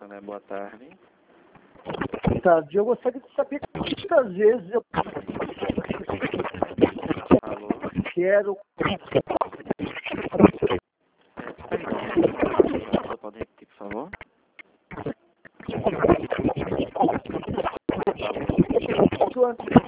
né? Boa tarde. Boa tarde. Eu gostaria de saber quantas vezes eu Alô? quero... Você pode repetir, por favor? Quanto antes